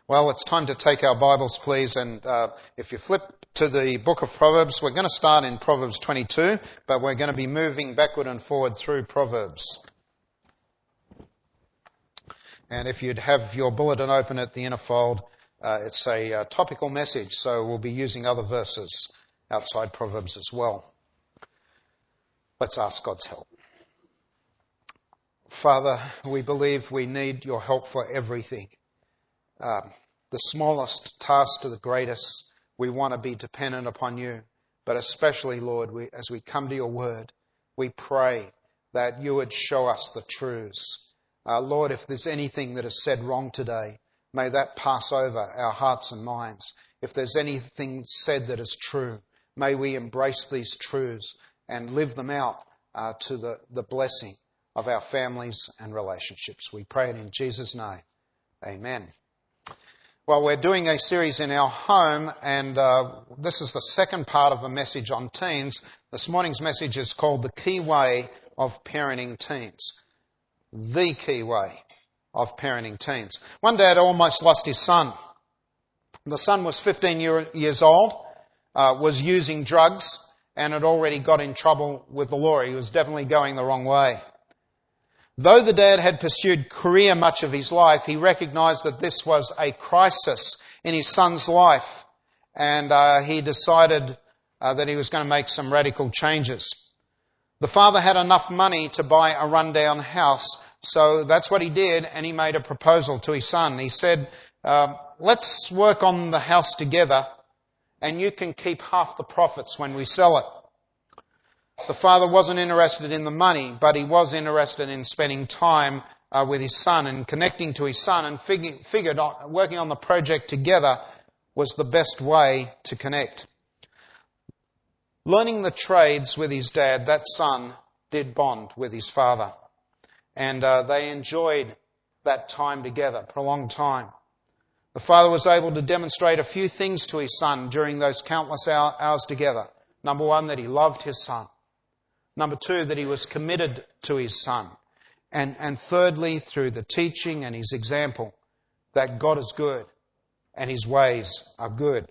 Well, it's time to take our Bibles, please, and if you flip to the book of Proverbs, we're going to start in Proverbs 22, but we're going to be moving backward and forward through Proverbs. And if you'd have your bulletin open at the inner fold, it's a topical message, so we'll be using other verses outside Proverbs as well. Let's ask God's help. Father, we believe we need your help for everything. The smallest task to the greatest, we want to be dependent upon you. But especially, Lord, as we come to your word, we pray that you would show us the truths. Lord, if there's anything that is said wrong today, may that pass over our hearts and minds. If there's anything said that is true, may we embrace these truths and live them out to the blessing of our families and relationships. We pray it in Jesus' name. Amen. Well, we're doing a series in our home, and this is the second part of a message on teens. This morning's message is called The Key Way of Parenting Teens. The Key Way of Parenting Teens. One dad almost lost his son. The son was 15 years old, was using drugs, and had already got in trouble with the law. He was definitely going the wrong way. Though the dad had pursued career much of his life, he recognized that this was a crisis in his son's life, and he decided that he was going to make some radical changes. The father had enough money to buy a rundown house, so that's what he did, and he made a proposal to his son. He said, let's work on the house together, and you can keep half the profits when we sell it. The father wasn't interested in the money, but he was interested in spending time with his son and connecting to his son, and figured working on the project together was the best way to connect. Learning the trades with his dad, that son did bond with his father, and they enjoyed that time together for a long time. The father was able to demonstrate a few things to his son during those countless hours together. Number one, that he loved his son. Number two, that he was committed to his son. And thirdly, through the teaching and his example, that God is good and his ways are good.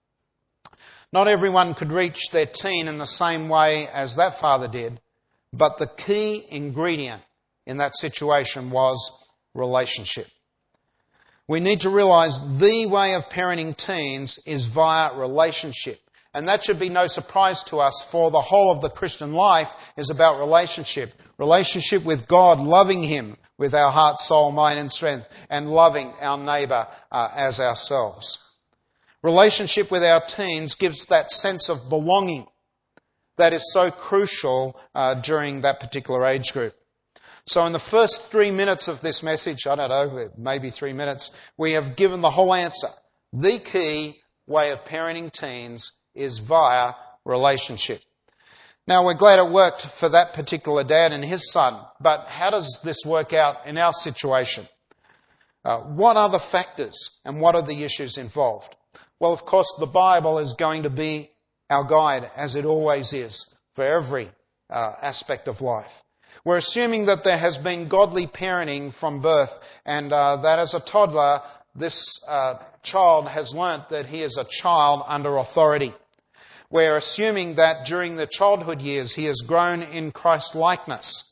Not everyone could reach their teen in the same way as that father did, but the key ingredient in that situation was relationship. We need to realize the way of parenting teens is via relationship. And that should be no surprise to us, for the whole of the Christian life is about relationship. Relationship with God, loving Him with our heart, soul, mind and strength, and loving our neighbour as ourselves. Relationship with our teens gives that sense of belonging that is so crucial during that particular age group. So in the first 3 minutes of this message, I don't know, maybe 3 minutes, we have given the whole answer. The key way of parenting teens is via relationship. Now, we're glad it worked for that particular dad and his son, but how does this work out in our situation? What are the factors and what are the issues involved? Well, of course, the Bible is going to be our guide, as it always is, for every aspect of life. We're assuming that there has been godly parenting from birth, and that as a toddler, this child has learnt that he is a child under authority. We're assuming that during the childhood years he has grown in Christ likeness,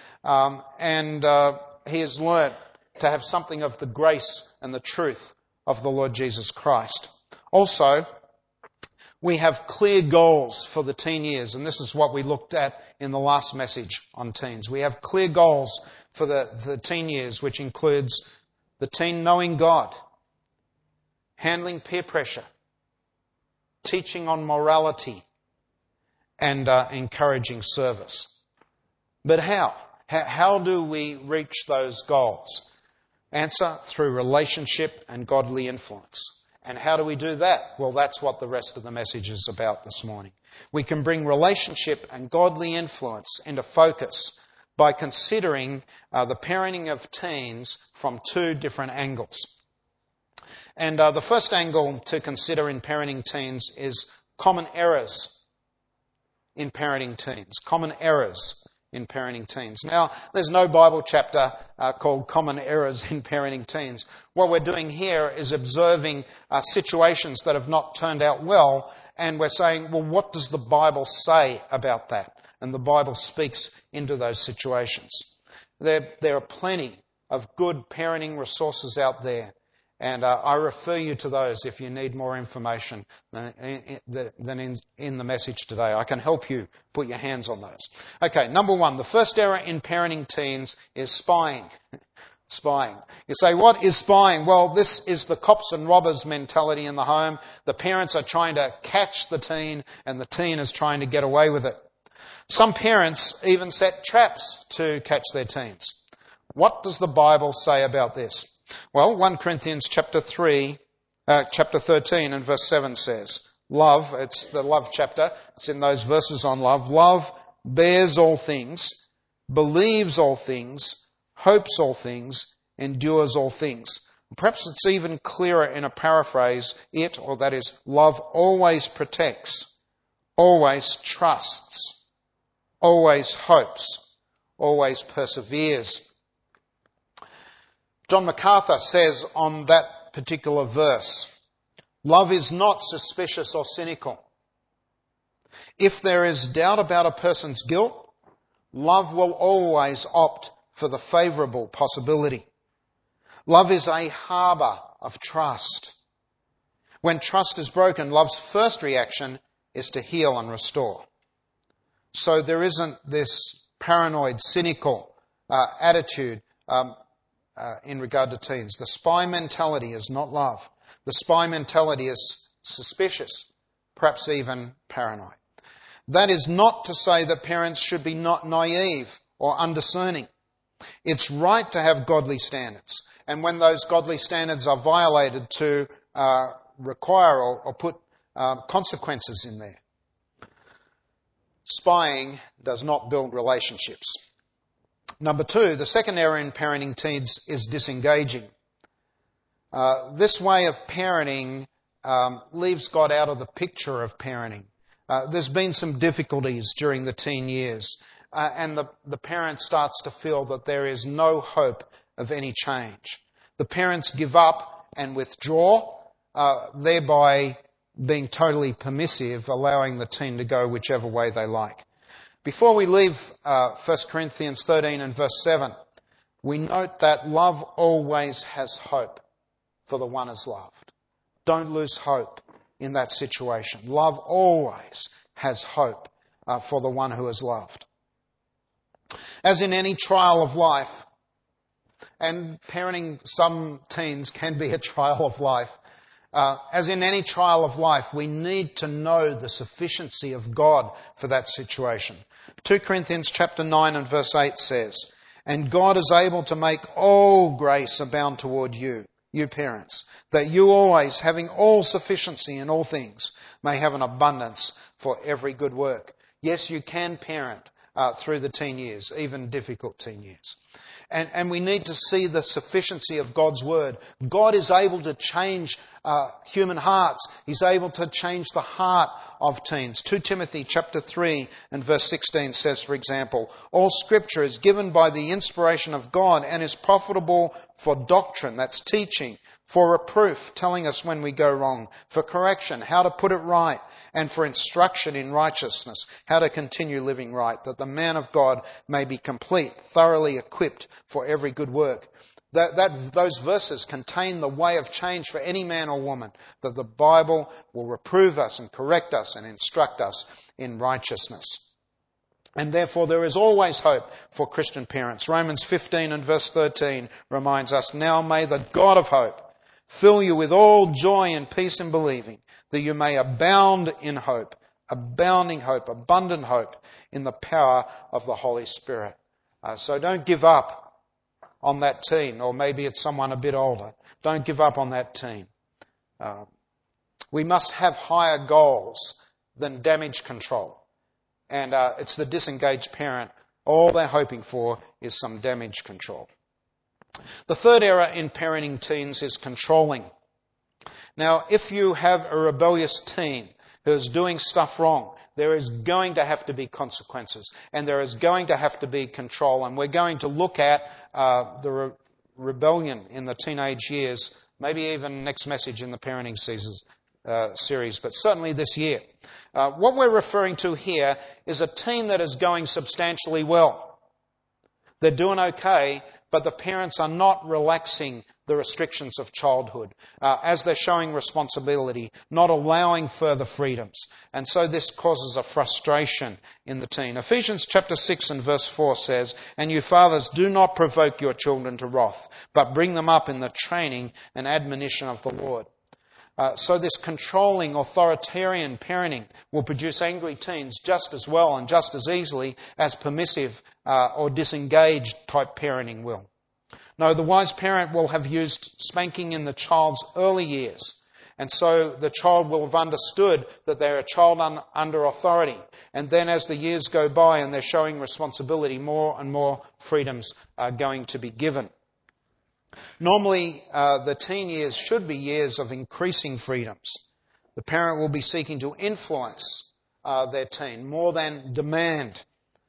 and he has learnt to have something of the grace and the truth of the Lord Jesus Christ. Also, we have clear goals for the teen years, and this is what we looked at in the last message on teens. We have clear goals for the teen years, which includes the teen knowing God, handling peer pressure, teaching on morality, and encouraging service. But how? How do we reach those goals? Answer, through relationship and godly influence. And how do we do that? Well, that's what the rest of the message is about this morning. We can bring relationship and godly influence into focus by considering the parenting of teens from two different angles. And the first angle to consider in parenting teens is common errors in parenting teens. Common errors in parenting teens. Now, there's no Bible chapter called Common Errors in Parenting Teens. What we're doing here is observing situations that have not turned out well, and we're saying, well, what does the Bible say about that? And the Bible speaks into those situations. There are plenty of good parenting resources out there, and I refer you to those if you need more information than in the message today. I can help you put your hands on those. Okay, number one, the first error in parenting teens is spying. Spying. You say, what is spying? Well, this is the cops and robbers mentality in the home. The parents are trying to catch the teen, and the teen is trying to get away with it. Some parents even set traps to catch their teens. What does the Bible say about this? Well, 1 Corinthians chapter 13 and verse 7 says, love, it's the love chapter, it's in those verses on love. Love bears all things, believes all things, hopes all things, endures all things. Perhaps it's even clearer in a paraphrase, that is, love always protects, always trusts, always hopes, always perseveres. John MacArthur says on that particular verse, love is not suspicious or cynical. If there is doubt about a person's guilt, love will always opt for the favourable possibility. Love is a harbour of trust. When trust is broken, love's first reaction is to heal and restore. So there isn't this paranoid, cynical attitude in regard to teens. The spy mentality is not love. The spy mentality is suspicious, perhaps even paranoid. That is not to say that parents should be not naive or undiscerning. It's right to have godly standards. And when those godly standards are violated, to require or put consequences in there. Spying does not build relationships. Number two, the second error in parenting teens is disengaging. This way of parenting leaves God out of the picture of parenting. There's been some difficulties during the teen years, and the parent starts to feel that there is no hope of any change. The parents give up and withdraw, thereby being totally permissive, allowing the teen to go whichever way they like. Before we leave 1 Corinthians 13 and verse 7, we note that love always has hope for the one is loved. Don't lose hope in that situation. Love always has hope for the one who is loved. As in any trial of life, and parenting some teens can be a trial of life, as in any trial of life, we need to know the sufficiency of God for that situation. 2 Corinthians chapter 9 and verse 8 says, and God is able to make all grace abound toward you, you parents, that you always, having all sufficiency in all things, may have an abundance for every good work. Yes, you can parent through the teen years, even difficult teen years. And we need to see the sufficiency of God's Word. God is able to change human hearts. He's able to change the heart of teens. 2 Timothy chapter 3 and verse 16 says, for example, all Scripture is given by the inspiration of God and is profitable for doctrine, that's teaching, for reproof, telling us when we go wrong, for correction, how to put it right, and for instruction in righteousness, how to continue living right, that the man of God may be complete, thoroughly equipped for every good work. Those verses contain the way of change for any man or woman, that the Bible will reprove us and correct us and instruct us in righteousness. And therefore there is always hope for Christian parents. Romans 15 and verse 13 reminds us, now may the God of hope fill you with all joy and peace in believing, that you may abound in hope, abounding hope, abundant hope in the power of the Holy Spirit. So don't give up on that teen, or maybe it's someone a bit older. Don't give up on that teen. We must have higher goals than damage control. And it's the disengaged parent. All they're hoping for is some damage control. The third error in parenting teens is controlling. Now, if you have a rebellious teen who is doing stuff wrong, there is going to have to be consequences, and there is going to have to be control. And we're going to look at the rebellion in the teenage years, maybe even next message in the parenting series, but certainly this year. What we're referring to here is a teen that is going substantially well. They're doing okay, but the parents are not relaxing the restrictions of childhood as they're showing responsibility, not allowing further freedoms. And so this causes a frustration in the teen. Ephesians chapter 6 and verse 4 says, "And you fathers, do not provoke your children to wrath, but bring them up in the training and admonition of the Lord." So this controlling, authoritarian parenting will produce angry teens just as well and just as easily as permissive or disengaged type parenting will. No, the wise parent will have used spanking in the child's early years. And so the child will have understood that they're a child under authority. And then as the years go by and they're showing responsibility, more and more freedoms are going to be given. Normally, the teen years should be years of increasing freedoms. The parent will be seeking to influence their teen more than demand.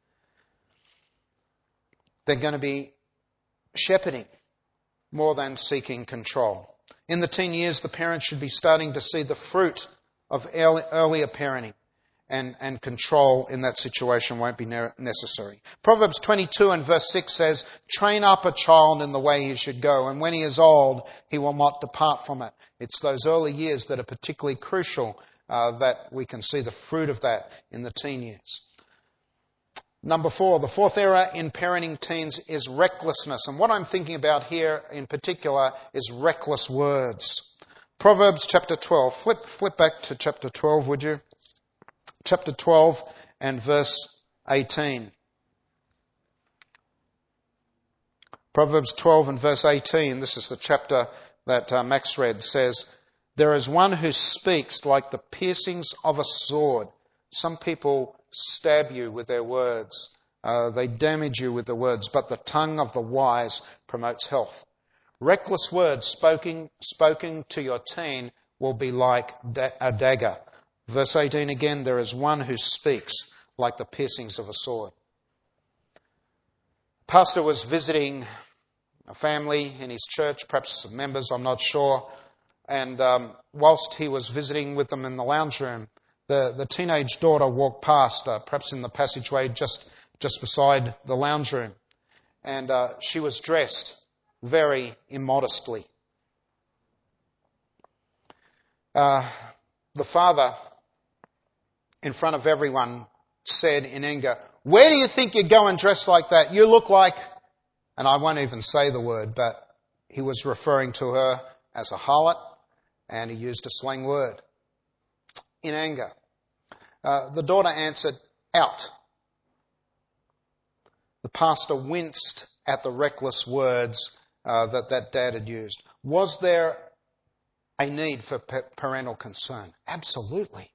They're going to be shepherding more than seeking control. In the teen years, the parent should be starting to see the fruit of earlier parenting, and control in that situation won't be necessary. Proverbs 22 and verse 6 says, "Train up a child in the way he should go, and when he is old, he will not depart from it." It's those early years that are particularly crucial that we can see the fruit of that in the teen years. Number 4, the fourth error in parenting teens is recklessness. And what I'm thinking about here in particular is reckless words. Proverbs chapter 12. Flip back to chapter 12, would you? Chapter 12 and verse 18. Proverbs 12 and verse 18, this is the chapter that Max read, says, "There is one who speaks like the piercings of a sword." Some people stab you with their words. They damage you with the words, but the tongue of the wise promotes health. Reckless words spoken to your teen will be like a dagger. Verse 18 again, "There is one who speaks like the piercings of a sword." Pastor was visiting a family in his church, perhaps some members, I'm not sure. And whilst he was visiting with them in the lounge room, the teenage daughter walked past, perhaps in the passageway just beside the lounge room. And she was dressed very immodestly. The father, in front of everyone, said in anger, "Where do you think you're going dressed like that? You look like..." And I won't even say the word, but he was referring to her as a harlot, and he used a slang word in anger. The daughter answered, "Out." The pastor winced at the reckless words that dad had used. Was there a need for parental concern? Absolutely.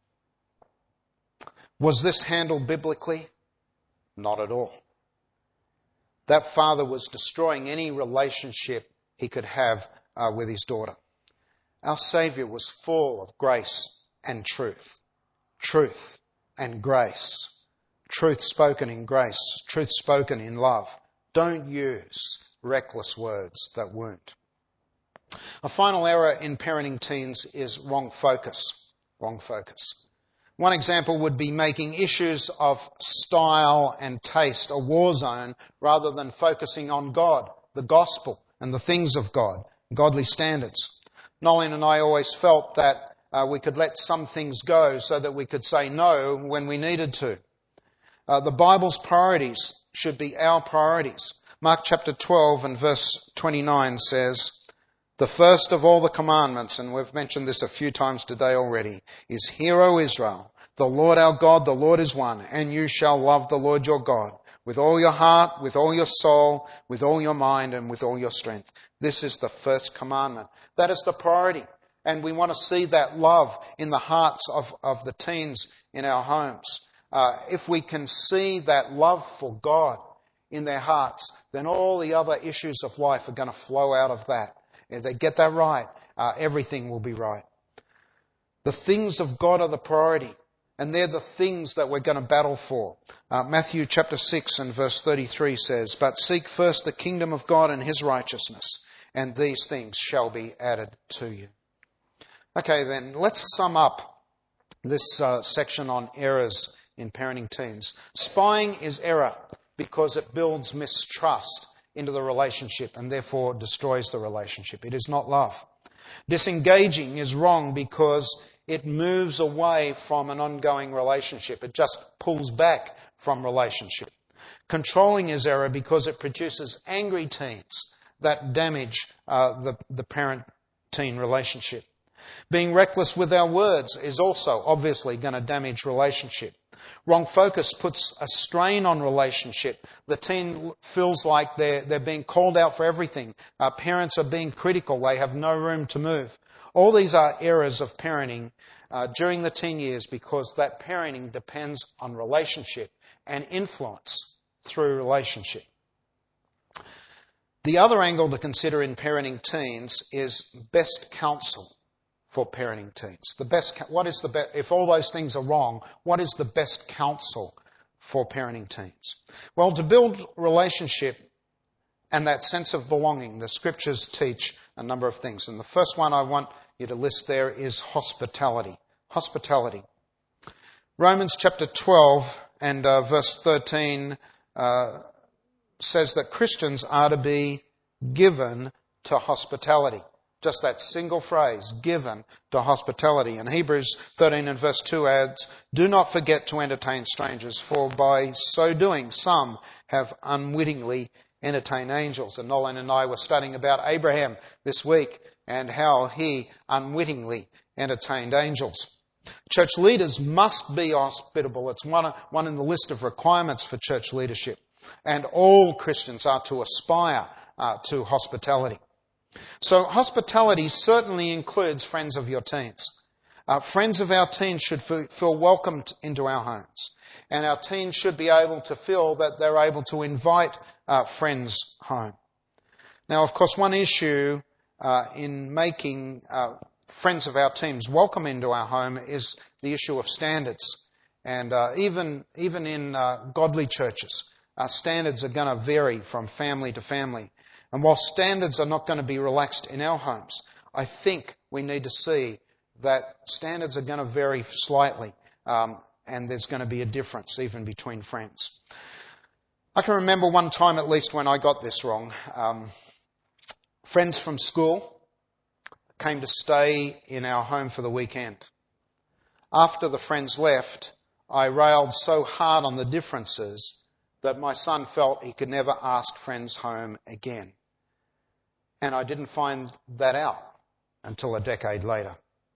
Was this handled biblically? Not at all. That father was destroying any relationship he could have with his daughter. Our Saviour was full of grace and truth. Truth and grace. Truth spoken in grace. Truth spoken in love. Don't use reckless words that wound. A final error in parenting teens is wrong focus. Wrong focus. One example would be making issues of style and taste a war zone rather than focusing on God, the gospel, and the things of God, godly standards. Nolene and I always felt that we could let some things go so that we could say no when we needed to. The Bible's priorities should be our priorities. Mark chapter 12 and verse 29 says, "The first of all the commandments," and we've mentioned this a few times today already, "is, Hear, O Israel, the Lord our God, the Lord is one, and you shall love the Lord your God with all your heart, with all your soul, with all your mind, and with all your strength." This is the first commandment. That is the priority. And we want to see that love in the hearts of the teens in our homes. If we can see that love for God in their hearts, then all the other issues of life are going to flow out of that. If they get that right, everything will be right. The things of God are the priority. And they're the things that we're going to battle for. Matthew chapter 6 and verse 33 says, "But seek first the kingdom of God and his righteousness, and these things shall be added to you." Okay, then let's sum up this section on errors in parenting teens. Spying is error because it builds mistrust into the relationship and therefore destroys the relationship. It is not love. Disengaging is wrong because it moves away from an ongoing relationship. It just pulls back from relationship. Controlling is error because it produces angry teens that damage the parent-teen relationship. Being reckless with our words is also obviously going to damage relationship. Wrong focus puts a strain on relationship. The teen feels like they're being called out for everything. Parents are being critical. They have no room to move. All these are errors of parenting during the teen years because that parenting depends on relationship and influence through relationship. The other angle to consider in parenting teens is best counsel for parenting teens. If all those things are wrong, what is the best counsel for parenting teens? Well, to build relationship and that sense of belonging, the scriptures teach a number of things. And the first one I want you to list there is hospitality. Hospitality. Romans chapter 12 and verse 13 says that Christians are to be given to hospitality. Just that single phrase, given to hospitality. And Hebrews 13 and verse 2 adds, "Do not forget to entertain strangers, for by so doing some have unwittingly entertained angels." And Nolan and I were studying about Abraham this week and how he unwittingly entertained angels. Church leaders must be hospitable. It's one in the list of requirements for church leadership. And all Christians are to aspire to hospitality. So hospitality certainly includes friends of your teens. Friends of our teens should feel welcomed into our homes. And our teens should be able to feel that they're able to invite friends home. Now, of course, one issue in making friends of our teens welcome into our home is the issue of standards. And even in godly churches, standards are going to vary from family to family. And while standards are not going to be relaxed in our homes, I think we need to see that standards are going to vary slightly, and there's going to be a difference even between friends. I can remember one time at least when I got this wrong. Friends from school came to stay in our home for the weekend. After the friends left, I railed so hard on the differences that my son felt he could never ask friends home again. And I didn't find that out until a decade later.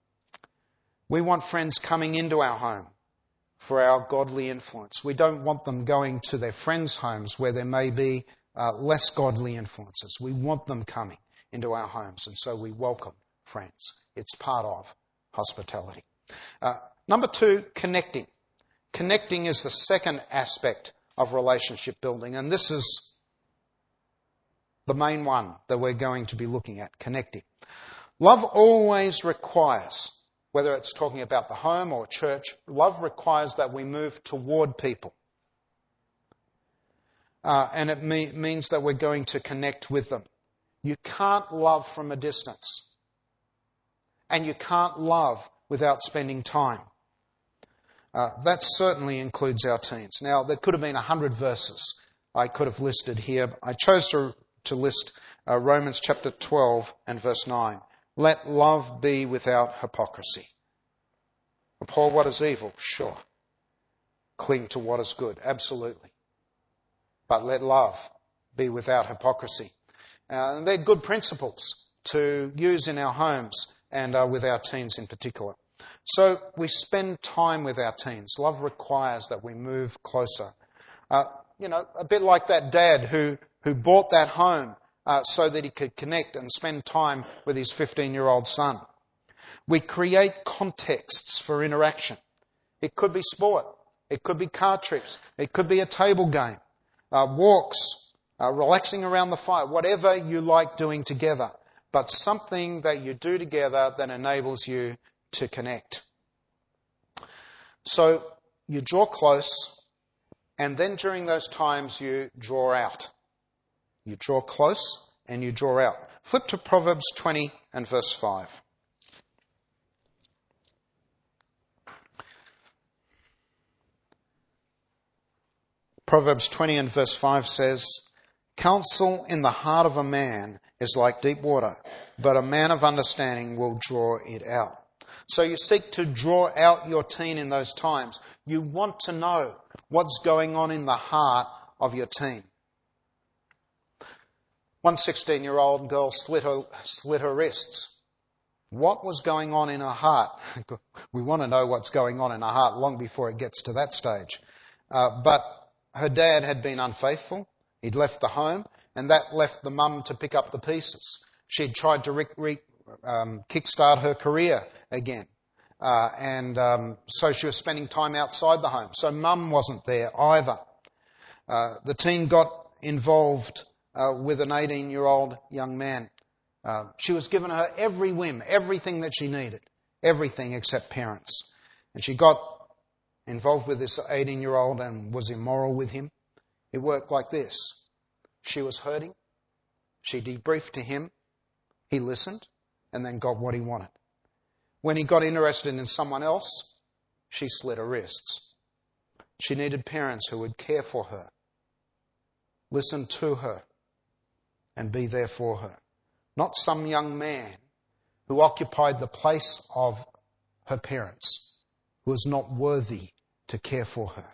We want friends coming into our home for our godly influence. We don't want them going to their friends' homes where there may be less godly influences. We want them coming into our homes, and so we welcome friends. It's part of hospitality. Number 2, connecting. Connecting is the second aspect of relationship building, and this is the main one that we're going to be looking at, connecting. Love always requires, whether it's talking about the home or church, love requires that we move toward people. And it means that we're going to connect with them. You can't love from a distance. And you can't love without spending time. That certainly includes our teens. Now, there could have been 100 verses I could have listed here. I chose to list Romans chapter 12 and verse 9. Let love be without hypocrisy. Abhor what is evil, sure. Cling to what is good, absolutely. But let love be without hypocrisy. And they're good principles to use in our homes and with our teens in particular. So we spend time with our teens. Love requires that we move closer. A bit like that dad who bought that home so that he could connect and spend time with his 15-year-old son. We create contexts for interaction. It could be sport. It could be car trips. It could be a table game, walks, relaxing around the fire, whatever you like doing together, but something that you do together that enables you to connect. So you draw close, and then during those times you draw out. You draw close and you draw out. Flip to Proverbs 20 and verse 5. Proverbs 20 and verse 5 says, "Counsel in the heart of a man is like deep water, but a man of understanding will draw it out." So you seek to draw out your teen in those times. You want to know what's going on in the heart of your teen. One 16-year-old girl slit her wrists. What was going on in her heart? We want to know what's going on in her heart long before it gets to that stage. But her dad had been unfaithful. He'd left the home, and that left the mum to pick up the pieces. She'd tried to kickstart her career again. So she was spending time outside the home. So mum wasn't there either. The teen got involved with an 18-year-old young man. She was given her every whim, everything that she needed, everything except parents. And she got involved with this 18-year-old and was immoral with him. It worked like this. She was hurting. She debriefed to him. He listened and then got what he wanted. When he got interested in someone else, she slit her wrists. She needed parents who would care for her, listen to her, and be there for her. Not some young man who occupied the place of her parents, who was not worthy to care for her.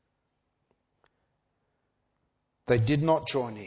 They did not draw near,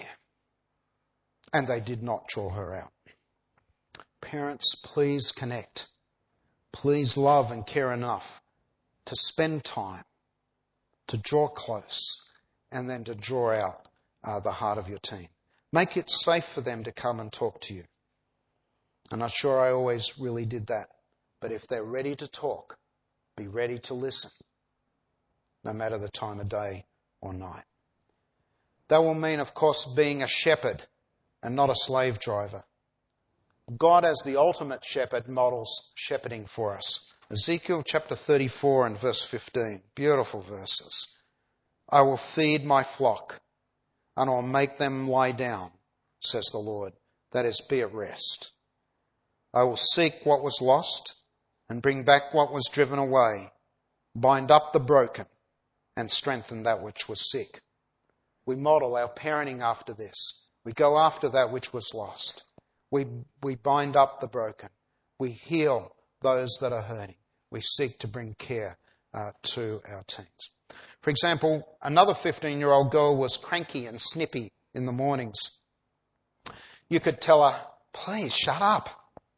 and they did not draw her out. Parents, please connect. Please love and care enough to spend time, to draw close, and then to draw out the heart of your teen. Make it safe for them to come and talk to you. I'm not sure I always really did that. But if they're ready to talk, be ready to listen, no matter the time of day or night. That will mean, of course, being a shepherd and not a slave driver. God, as the ultimate shepherd, models shepherding for us. Ezekiel chapter 34 and verse 15. Beautiful verses. "I will feed my flock, and I'll make them lie down, says the Lord." That is, be at rest. "I will seek what was lost and bring back what was driven away, bind up the broken and strengthen that which was sick." We model our parenting after this. We go after that which was lost. We bind up the broken. We heal those that are hurting. We seek to bring care to our teens. For example, another 15-year-old girl was cranky and snippy in the mornings. You could tell her, "Please shut up."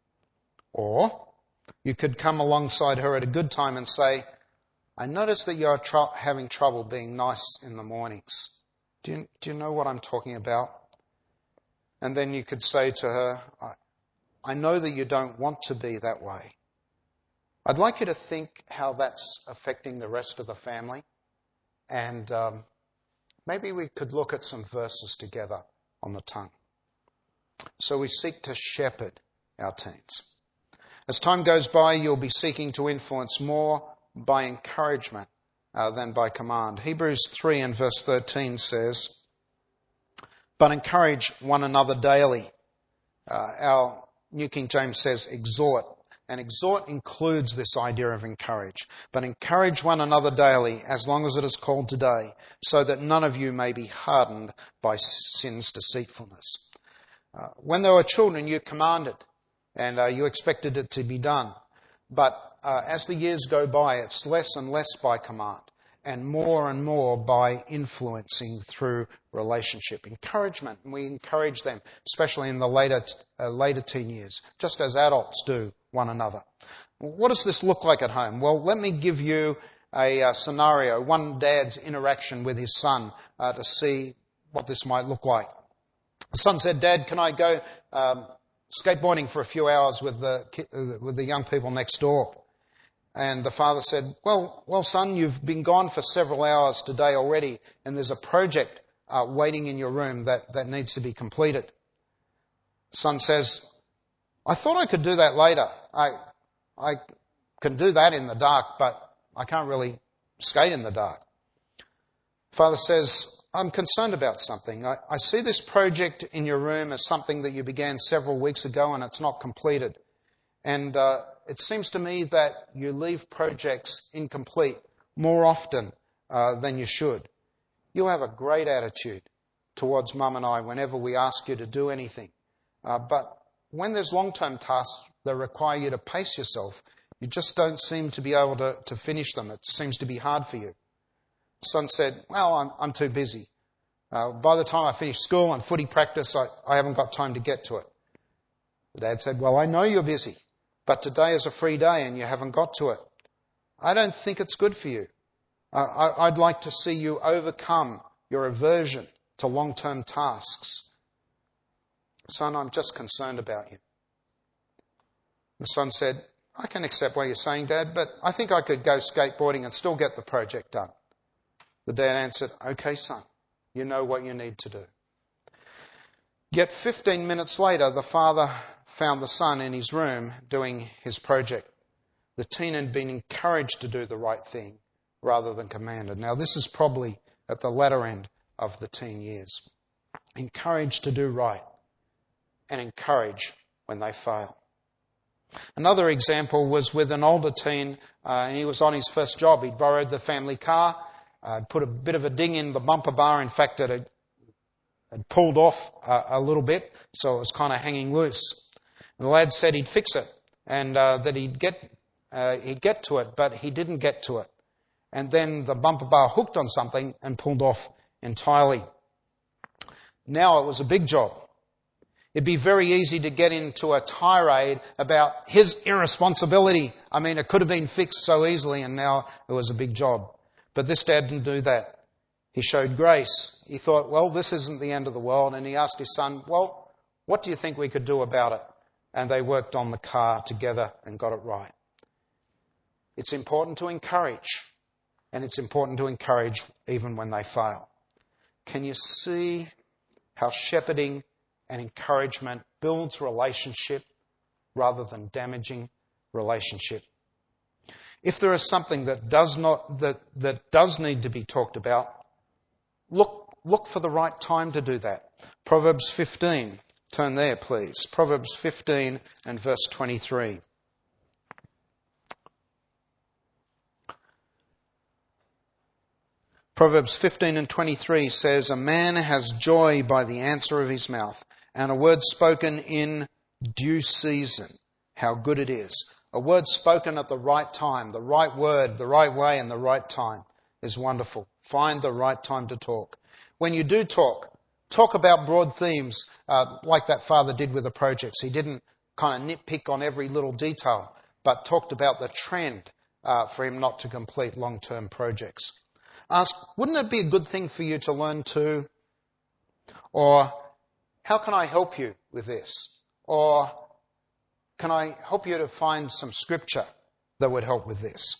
Or you could come alongside her at a good time and say, "I notice that you're having trouble being nice in the mornings. Do you know what I'm talking about?" And then you could say to her, "I know that you don't want to be that way. I'd like you to think how that's affecting the rest of the family. And maybe we could look at some verses together on the tongue." So we seek to shepherd our teens. As time goes by, you'll be seeking to influence more by encouragement than by command. Hebrews 3 and verse 13 says, "But encourage one another daily." Our New King James says exhort. And exhort includes this idea of encourage. "But encourage one another daily, as long as it is called today, so that none of you may be hardened by sin's deceitfulness." When they were children, you commanded, and you expected it to be done. But as the years go by, it's less and less by command, and more by influencing through relationship. Encouragement, and we encourage them, especially in the later teen years, just as adults do one another. What does this look like at home? Well, let me give you a scenario, one dad's interaction with his son to see what this might look like. The son said, "Dad, can I go skateboarding for a few hours with the young people next door?" And the father said, well, son, you've been gone for several hours today already, and there's a project waiting in your room that needs to be completed. Son says, "I thought I could do that later. I can do that in the dark, but I can't really skate in the dark. Father says, I'm concerned about something. I see this project in your room as something that you began several weeks ago and it's not completed. And it seems to me that you leave projects incomplete more often than you should. You have a great attitude towards Mum and I whenever we ask you to do anything. But when there's long-term tasks that require you to pace yourself, you just don't seem to be able to finish them. It seems to be hard for you. Son said, well, I'm too busy. By the time I finish school and footy practice, I haven't got time to get to it. The dad said, well, I know you're busy, but today is a free day and you haven't got to it. I don't think it's good for you. I'd like to see you overcome your aversion to long-term tasks. Son, I'm just concerned about you. The son said, I can accept what you're saying, Dad, but I think I could go skateboarding and still get the project done. The dad answered, okay, son, you know what you need to do. Yet 15 minutes later, the father found the son in his room doing his project. The teen had been encouraged to do the right thing rather than commanded. Now, this is probably at the latter end of the teen years. Encouraged to do right and encourage when they fail. Another example was with an older teen, and he was on his first job. He'd borrowed the family car, put a bit of a ding in the bumper bar. In fact, it had pulled off a little bit, so it was kind of hanging loose. And the lad said he'd fix it and that he'd get to it, but he didn't get to it. And then the bumper bar hooked on something and pulled off entirely. Now it was a big job. It'd be very easy to get into a tirade about his irresponsibility. I mean, it could have been fixed so easily and now it was a big job. But this dad didn't do that. He showed grace. He thought, well, this isn't the end of the world. And he asked his son, well, what do you think we could do about it? And they worked on the car together and got it right. It's important to encourage. And it's important to encourage even when they fail. Can you see how shepherding and encouragement builds relationship rather than damaging relationship? If there is something that does need to be talked about, look for the right time to do that. Proverbs 15. Turn there, please. Proverbs 15 and verse 23. Proverbs 15 and 23 says, a man has joy by the answer of his mouth, and a word spoken in due season. How good it is. A word spoken at the right time, the right word, the right way, and the right time is wonderful. Find the right time to talk. When you do talk about broad themes like that father did with the projects. He didn't kind of nitpick on every little detail, but talked about the trend for him not to complete long-term projects. Ask, wouldn't it be a good thing for you to learn too? Or, how can I help you with this? Or, can I help you to find some scripture that would help with this?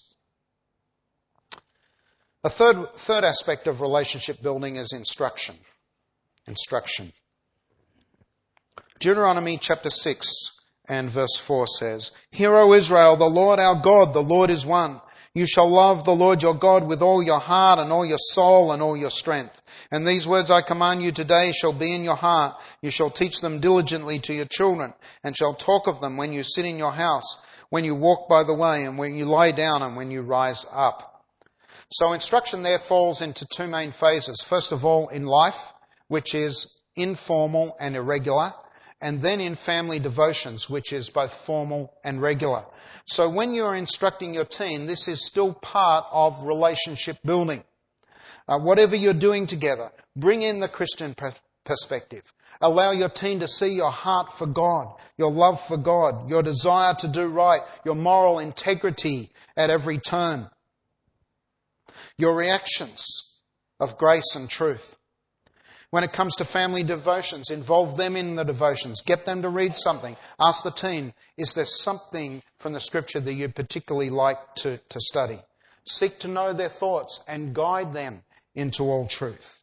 A third aspect of relationship building is instruction. Instruction. Deuteronomy chapter 6 and verse 4 says, Hear, O Israel, the Lord our God, the Lord is one. You shall love the Lord your God with all your heart and all your soul and all your strength. And these words I command you today shall be in your heart. You shall teach them diligently to your children, and shall talk of them when you sit in your house, when you walk by the way, and when you lie down, and when you rise up. So instruction there falls into two main phases. First of all, in life, which is informal and irregular, and then in family devotions, which is both formal and regular. So when you're instructing your teen, this is still part of relationship building. Whatever you're doing together, bring in the Christian perspective. Allow your teen to see your heart for God, your love for God, your desire to do right, your moral integrity at every turn, your reactions of grace and truth. When it comes to family devotions, involve them in the devotions. Get them to read something. Ask the teen, is there something from the scripture that you'd particularly like to study? Seek to know their thoughts and guide them into all truth.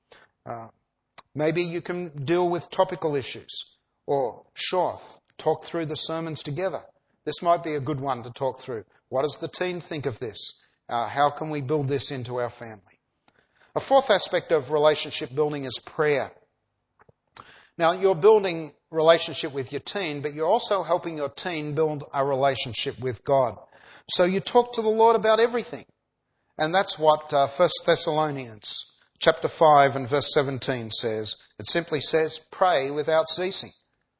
Maybe you can deal with topical issues. Or, sure, talk through the sermons together. This might be a good one to talk through. What does the teen think of this? How can we build this into our family? A fourth aspect of relationship building is prayer. Now, you're building relationship with your teen, but you're also helping your teen build a relationship with God. So you talk to the Lord about everything. And that's what 1 Thessalonians chapter 5 and verse 17 says. It simply says, pray without ceasing.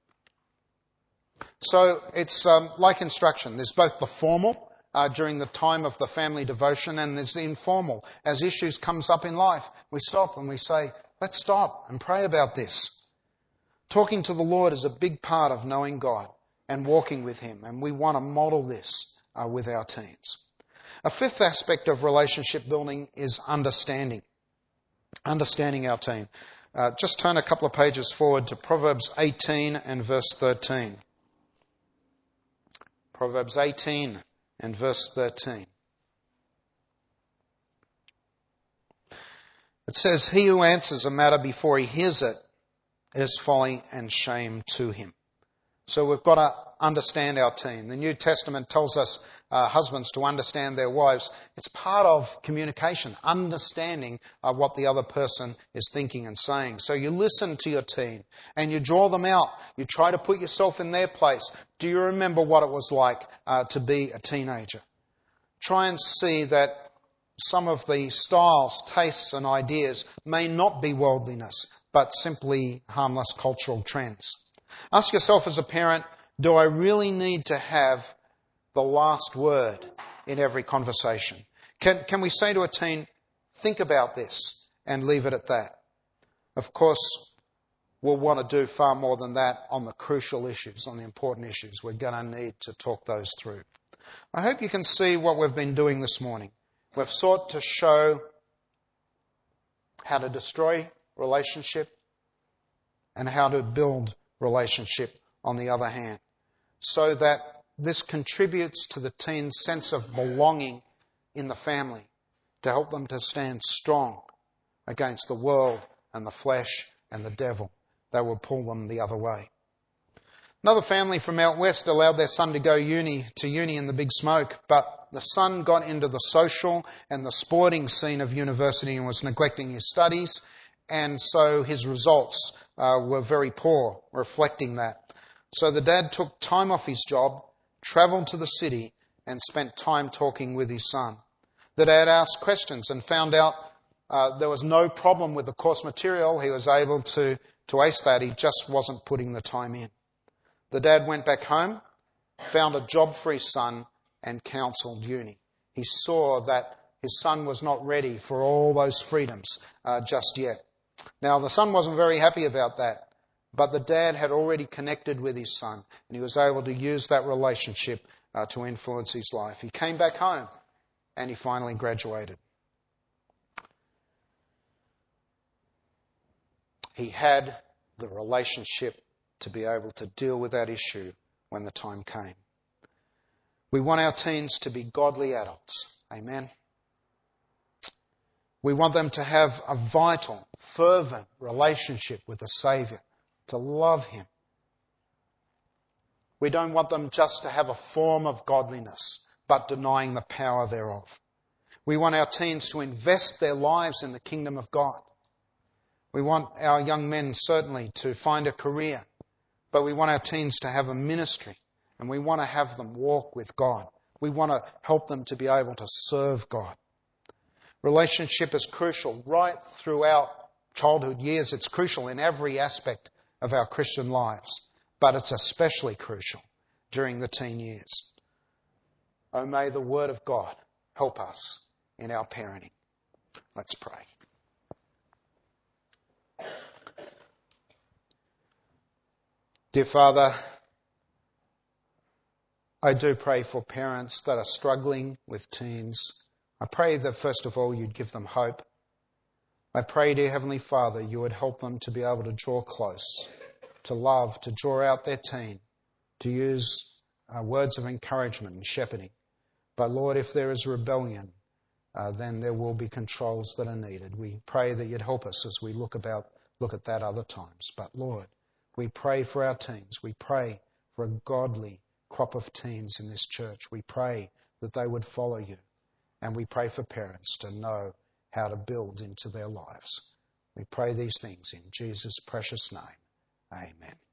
So it's like instruction. There's both the formal during the time of the family devotion, and there's the informal. As issues comes up in life, we stop and we say, let's stop and pray about this. Talking to the Lord is a big part of knowing God and walking with Him, and we want to model this with our teens. A fifth aspect of relationship building is understanding. Understanding our teen. Just turn a couple of pages forward to Proverbs 18 and verse 13. Proverbs 18 and verse 13. It says, he who answers a matter before he hears it is folly and shame to him. So we've got to understand our teen. The New Testament tells us husbands to understand their wives. It's part of communication, understanding what the other person is thinking and saying. So you listen to your teen and you draw them out. You try to put yourself in their place. Do you remember what it was like to be a teenager? Try and see that some of the styles, tastes and ideas may not be worldliness, but simply harmless cultural trends. Ask yourself as a parent, do I really need to have the last word in every conversation? Can we say to a teen, think about this and leave it at that? Of course, we'll want to do far more than that on the crucial issues, on the important issues. We're going to need to talk those through. I hope you can see what we've been doing this morning. We've sought to show how to destroy relationship and how to build relationship on the other hand, so that this contributes to the teen's sense of belonging in the family, to help them to stand strong against the world and the flesh and the devil that will pull them the other way. Another family from out west allowed their son to go to uni in the Big Smoke, but the son got into the social and the sporting scene of university and was neglecting his studies, and so his results were very poor, reflecting that. So the dad took time off his job, travelled to the city, and spent time talking with his son. The dad asked questions and found out there was no problem with the course material. He was able to ace that. He just wasn't putting the time in. The dad went back home, found a job for his son, and counselled uni. He saw that his son was not ready for all those freedoms just yet. Now, the son wasn't very happy about that, but the dad had already connected with his son, and he was able to use that relationship to influence his life. He came back home, and he finally graduated. He had the relationship to be able to deal with that issue when the time came. We want our teens to be godly adults. Amen. We want them to have a vital, fervent relationship with the Saviour, to love Him. We don't want them just to have a form of godliness, but denying the power thereof. We want our teens to invest their lives in the kingdom of God. We want our young men certainly to find a career, but we want our teens to have a ministry, and we want to have them walk with God. We want to help them to be able to serve God. Relationship is crucial right throughout childhood years. It's crucial in every aspect of our Christian lives, but it's especially crucial during the teen years. Oh, may the Word of God help us in our parenting. Let's pray. Dear Father, I do pray for parents that are struggling with teens. I pray that first of all you'd give them hope. I pray, dear Heavenly Father, you would help them to be able to draw close, to love, to draw out their teen, to use words of encouragement and shepherding. But Lord, if there is rebellion, then there will be controls that are needed. We pray that you'd help us as we look at that other times. But Lord, we pray for our teens. We pray for a godly crop of teens in this church. We pray that they would follow you And we pray for parents to know how to build into their lives. We pray these things in Jesus' precious name. Amen.